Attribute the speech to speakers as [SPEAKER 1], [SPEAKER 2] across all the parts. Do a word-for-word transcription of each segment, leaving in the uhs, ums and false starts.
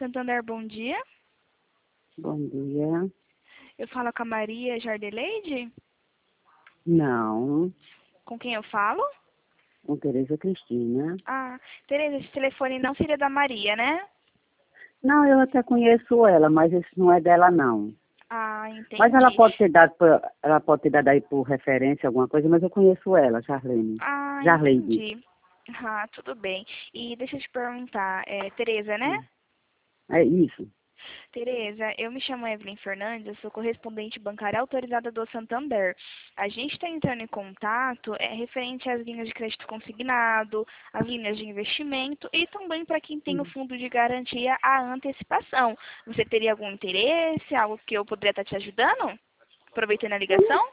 [SPEAKER 1] Santander, bom dia.
[SPEAKER 2] Bom dia.
[SPEAKER 1] Eu falo com a Maria Jardeleide?
[SPEAKER 2] Não,
[SPEAKER 1] Com quem eu falo?
[SPEAKER 2] com Tereza Cristina.
[SPEAKER 1] Ah, Tereza, esse telefone não seria da Maria, né?
[SPEAKER 2] Não, eu até conheço ela, mas esse não é dela, não.
[SPEAKER 1] Ah, entendi.
[SPEAKER 2] Mas ela pode ter dado, por- ela pode ter dado aí por referência alguma coisa, mas eu conheço ela, Jarlene.
[SPEAKER 1] Ah,
[SPEAKER 2] Jarleide.
[SPEAKER 1] entendi. Ah, tudo bem. E deixa eu te perguntar, é Tereza, né?
[SPEAKER 2] É isso.
[SPEAKER 1] Tereza, eu me chamo Evelyn Fernandes, eu sou correspondente bancária autorizada do Santander. A gente está entrando em contato é, referente às linhas de crédito consignado, as linhas de investimento e também para quem tem o fundo de garantia a antecipação. Você teria algum interesse, algo que eu poderia estar te ajudando? Aproveitando a ligação?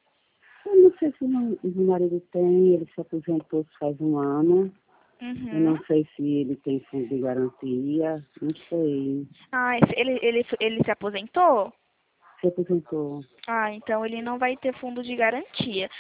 [SPEAKER 2] Eu não sei se não- o meu marido tem, ele se aposentou faz um ano. Eu
[SPEAKER 1] Uhum.
[SPEAKER 2] não sei se ele tem fundo de garantia, não sei.
[SPEAKER 1] Ah, esse- ele, ele, ele se aposentou?
[SPEAKER 2] Se aposentou.
[SPEAKER 1] Ah, então ele não vai ter fundo de garantia.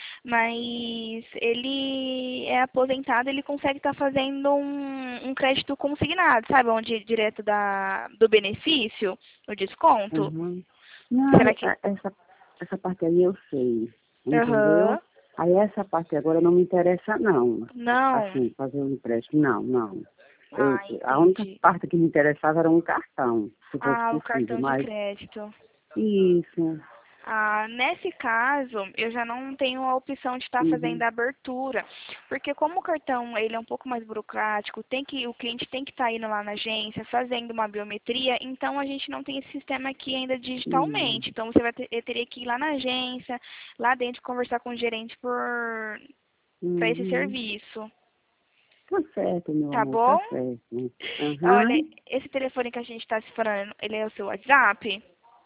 [SPEAKER 1] Mas ele é aposentado, ele consegue estar fazendo um, um crédito consignado, sabe? Onde direto da, do benefício, o desconto.
[SPEAKER 2] Uhum. Não,
[SPEAKER 1] Será que.
[SPEAKER 2] a- essa, essa parte aí eu sei, entendeu?
[SPEAKER 1] Aham.
[SPEAKER 2] Aí essa parte agora não me interessa não.
[SPEAKER 1] Não.
[SPEAKER 2] Assim, fazer um empréstimo, não, não. Eu,
[SPEAKER 1] Ah,
[SPEAKER 2] a única
[SPEAKER 1] entendi.
[SPEAKER 2] parte que me interessava era um cartão, se fosse
[SPEAKER 1] Ah, o
[SPEAKER 2] possível,
[SPEAKER 1] cartão de
[SPEAKER 2] mas
[SPEAKER 1] crédito.
[SPEAKER 2] isso.
[SPEAKER 1] Ah, nesse caso, eu já não tenho a opção de estar fazendo
[SPEAKER 2] Uhum,
[SPEAKER 1] a abertura, porque como o cartão ele é um pouco mais burocrático, tem que o cliente tem que estar indo lá na agência fazendo uma biometria, então a gente não tem esse sistema aqui ainda
[SPEAKER 2] uhum,
[SPEAKER 1] digitalmente. Então você vai ter, eu teria que ir lá na agência, lá dentro conversar com o gerente por para esse
[SPEAKER 2] uhum.
[SPEAKER 1] serviço,
[SPEAKER 2] Tá certo, meu
[SPEAKER 1] tá
[SPEAKER 2] amor,
[SPEAKER 1] bom?
[SPEAKER 2] tá certo.
[SPEAKER 1] Olha,
[SPEAKER 2] Uhum,
[SPEAKER 1] esse telefone que a gente está se falando, ele é o seu WhatsApp?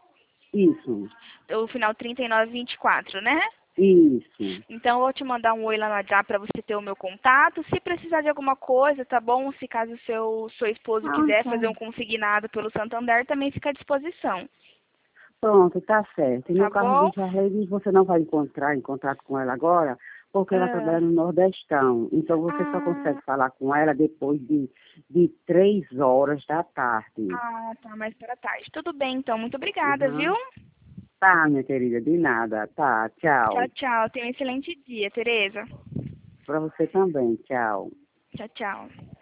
[SPEAKER 2] isso,
[SPEAKER 1] O final trinta e nove vinte e quatro, né?
[SPEAKER 2] isso.
[SPEAKER 1] Então, eu vou te mandar um oi lá no WhatsApp para você ter o meu contato. Se precisar de alguma coisa, tá bom? Se caso seu, seu esposo
[SPEAKER 2] Ah,
[SPEAKER 1] quiser
[SPEAKER 2] tá.
[SPEAKER 1] fazer um consignado pelo Santander, também fica à disposição.
[SPEAKER 2] Pronto, tá certo. E
[SPEAKER 1] Tá
[SPEAKER 2] no caso de
[SPEAKER 1] bom?
[SPEAKER 2] Jarleide, você não vai encontrar em contato com ela agora, porque ela
[SPEAKER 1] Ah,
[SPEAKER 2] trabalha no Nordestão. Então você só
[SPEAKER 1] ah,
[SPEAKER 2] consegue falar com ela depois de, de três horas da tarde.
[SPEAKER 1] ah, tá, mais para tarde. Tudo bem, então. Muito obrigada, viu?
[SPEAKER 2] Uhum. Tá, minha querida, de nada. Tá,
[SPEAKER 1] Tchau,
[SPEAKER 2] tchau.
[SPEAKER 1] tchau. Tenha um excelente dia, Tereza.
[SPEAKER 2] Pra você também, tchau.
[SPEAKER 1] Tchau, tchau.